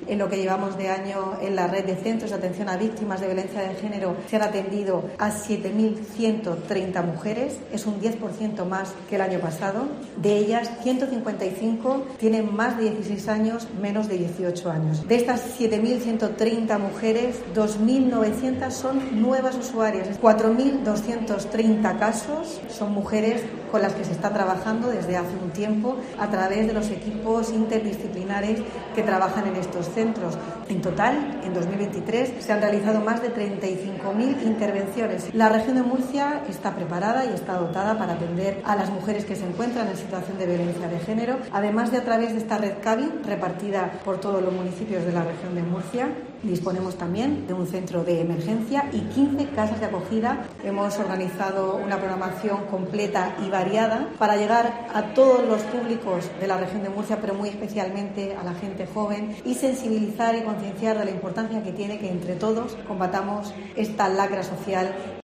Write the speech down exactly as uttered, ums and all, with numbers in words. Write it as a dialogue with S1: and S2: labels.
S1: En lo que llevamos de año en la red de centros de atención a víctimas de violencia de género se han atendido a siete mil ciento treinta mujeres, es un diez por ciento más que el año pasado. De ellas, ciento cincuenta y cinco tienen más de dieciséis años, menos de dieciocho años. De estas siete mil ciento treinta mujeres, dos mil novecientas son nuevas usuarias. cuatro mil doscientos treinta casos son mujeres con las que se está trabajando desde hace un tiempo a través de los equipos interdisciplinares que trabajan en estos centros. En total, en dos mil veintitrés se han realizado más de treinta y cinco mil intervenciones. La región de Murcia está preparada y está dotada para atender a las mujeres que se encuentran en situación de violencia de género, además de a través de esta red CABI repartida por todos los municipios de la región de Murcia. Disponemos también de un centro de emergencia y quince casas de acogida. Hemos organizado una programación completa y variada para llegar a todos los públicos de la región de Murcia, pero muy especialmente a la gente joven, y sensibilizar y concienciar de la importancia que tiene que entre todos combatamos esta lacra social